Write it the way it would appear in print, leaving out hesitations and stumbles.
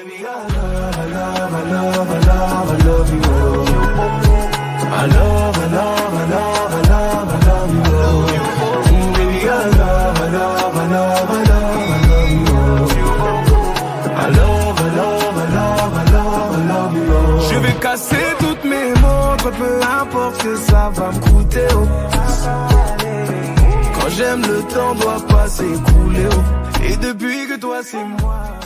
Baby, I love you. I love you. Baby, I love you. Je vais casser toutes mes montres, peu importe ce que ça va me coûter. Oh. Quand j'aime, le temps doit pas s'écouler. Oh. Et depuis que toi c'est moi.